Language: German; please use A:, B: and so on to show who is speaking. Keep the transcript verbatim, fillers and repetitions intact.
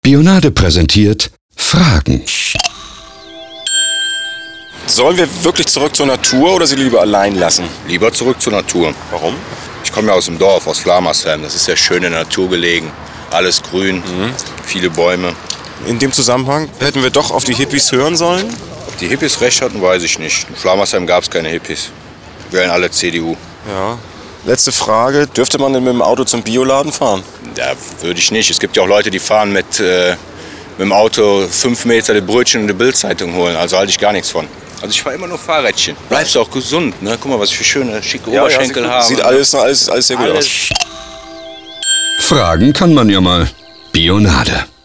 A: Bionade präsentiert Fragen.
B: Sollen wir wirklich zurück zur Natur oder sie lieber allein lassen?
C: Lieber zurück zur Natur.
B: Warum?
C: Ich komme ja aus dem Dorf, aus Flamersheim. Das ist ja schön in der Natur gelegen. Alles grün, mhm. viele Bäume.
B: In dem Zusammenhang hätten wir doch auf die Hippies hören sollen?
C: Ob die Hippies recht hatten, weiß ich nicht. In Flamersheim gab es keine Hippies. Wir wählen alle C D U.
B: Ja. Letzte Frage. Dürfte man denn mit dem Auto zum Bioladen fahren?
C: Ja, würde ich nicht. Es gibt ja auch Leute, die fahren mit, äh, mit dem Auto fünf Meter die Brötchen und die Bildzeitung holen. Also halte ich gar nichts von. Also ich fahre immer nur Fahrrädchen. Bleibst du auch gesund, ne? Guck mal, was für schöne, schicke
B: ja,
C: Oberschenkel
B: ja,
C: haben.
B: Sieht alles, alles, alles sehr gut
C: alles.
B: aus.
A: Fragen kann man ja mal. Bionade.